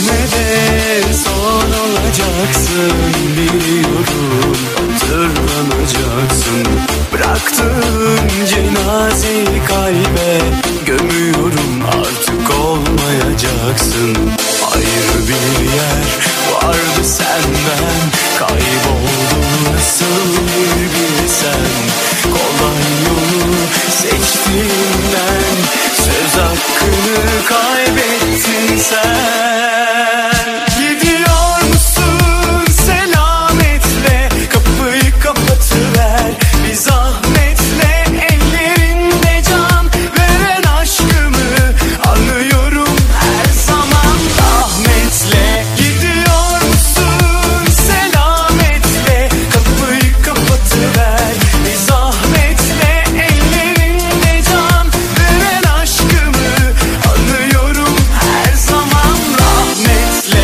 Teknede son olacaksın, biliyorum hatırlanacaksın. Bıraktığın cenazeyi kalbe gömüyorum, artık olmayacaksın. Ayrı bir yer vardı senden, kayboldun nasıl bir bilsen. Kolay yolu seçtiğinden söz hakkını kaybettin sen. Gidiyor musun selametle, kapıyı kapatıver bir zahmetle. Ellerinde can veren aşkımı anıyorum her zaman rahmetle. Gidiyor musun selametle, kapıyı kapatıver bir zahmetle. Ellerinde can veren aşkımı anıyorum her zaman rahmetle.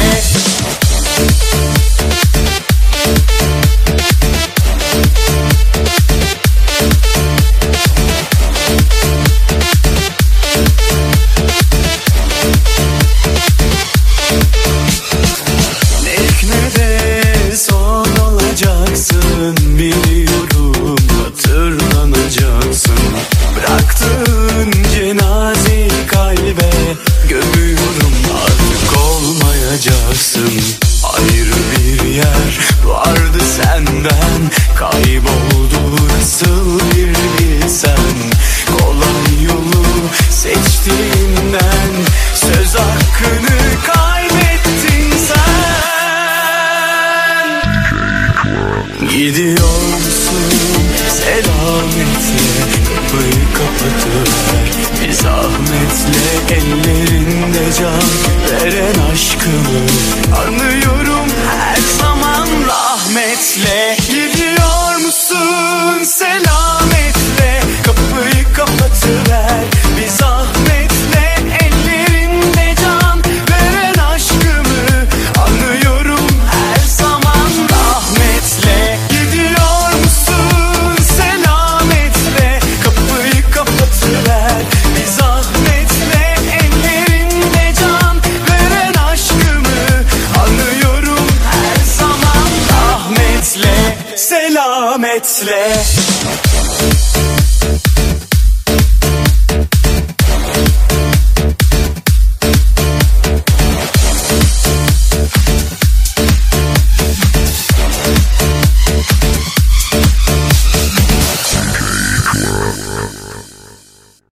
Teknede son olacaksın, biliyorum hatırlanacaksın. Bıraktığın cenazeyi kalbe gömüyorum, artık olmayacaksın. Ayrı bir yer vardı senden, kayboldu nasıl bir bilsen. Kolay yolu seçtiğinden söz hakkını kaybettin sen. Gidiyor musun selametle, kapıyı kapatıver bir zahmetle. Ellerinde can veren aşkımı anıyorum her zaman rahmetle. Gidiyor musun selametle, kapıyı kapatıver bir zahmetle. Ellerinde can veren aşkımı anıyorum her zaman rahmetle. Gidiyor musun selametle, kapıyı kapatıver bir zahmetle. Ellerinde can veren aşkımı anıyorum her zaman rahmetle, selametle.